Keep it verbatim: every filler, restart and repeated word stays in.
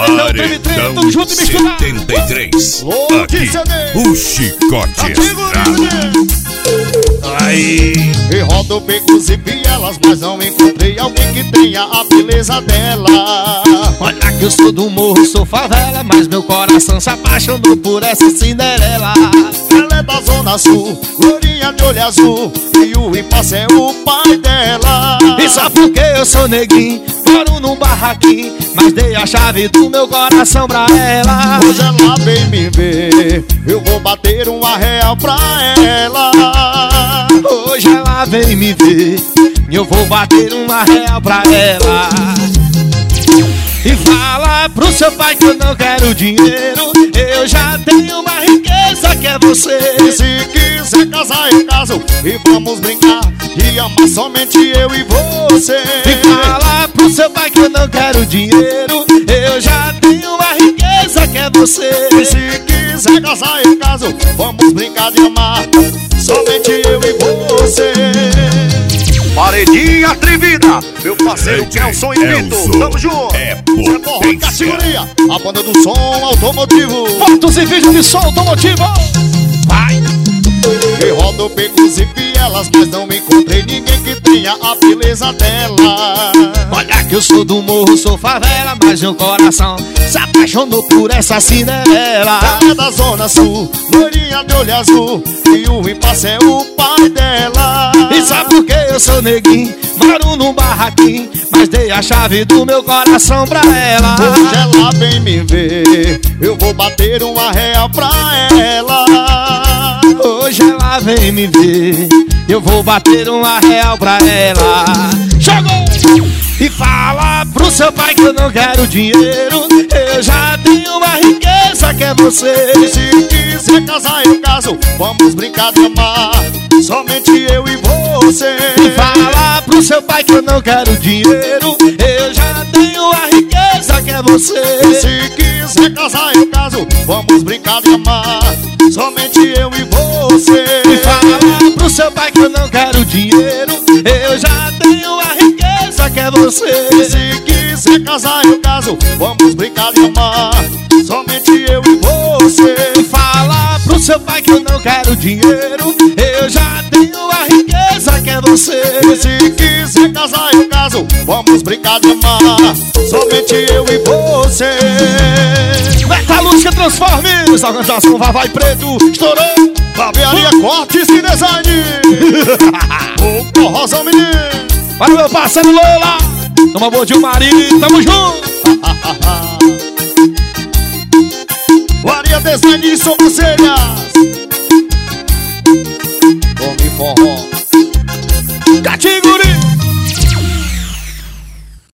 Paredão, treme, treme, tudo junto e misturado. setenta e três. Aqui, o chicote aí. E rodo becos e vielas, mas não encontrei alguém que tenha a beleza dela. Olha que eu sou do morro, sou favela, mas meu coração se apaixonou por essa Cinderela. Ela é da zona sul, lourinha de olho azul, e o impasse é o pai dela. E só porque eu sou neguinho, moro num barraquinho, mas dei a chave do meu coração pra ela. Hoje ela vem me ver, eu vou bater uma real pra ela. Hoje ela vem me ver, eu vou bater uma real pra ela. E fala pro seu pai que eu não quero dinheiro, eu já tenho uma riqueza que é você. E se quiser casar eu caso, e vamos brincar de amar somente eu e você. E fala pro seu pai que eu não quero dinheiro, eu já tenho uma riqueza que é você. E se quiser casar eu caso, vamos brincar de amar somente eu e você. Paredinha atrevida, meu parceiro Kelson e Vitor, tamo junto. É potência. A banda do som automotivo. Fotos e vídeos de som automotivo. Vai. E rodo becos e vielas, mas não encontrei ninguém que tenha a beleza dela. Olha que eu sou do morro, sou favela, mas meu coração se apaixonou por essa Cinderela. Ela é da zona sul, loirinha de olho azul, e o impasse é o pai dela. E sabe por que eu sou neguinho, moro num barraquinho, mas dei a chave do meu coração pra ela. Hoje ela vem me ver, eu vou bater uma real pra ela. Hoje ela vem me ver, eu vou bater uma real pra ela. Jogou! E fala pro seu pai que eu não quero dinheiro, eu já tenho uma riqueza que é você. E se quiser casar eu caso, vamos brincar de amar somente eu e você. E fala pro seu pai que eu não quero dinheiro, eu já tenho uma riqueza que é você. E se quiser casar eu caso, vamos brincar de amar somente eu e você. E fala pro seu pai que eu não quero dinheiro, eu já tenho uma riqueza que é você. E se quiser casar eu caso, vamos brincar de amar somente eu e você. E fala pro seu pai que eu não quero dinheiro, eu já tenho uma riqueza que é você. E se quiser casar eu caso, vamos brincar de amar somente eu e você. Metalúrgica Transformes, a organização Vavai Preto, estourou. Barbearia Cortes e Design. O Corrosão Menino. Para o meu parceiro Lola, toma boa de marido, tamo junto. Maria Design de sobrancelhas. Come forró.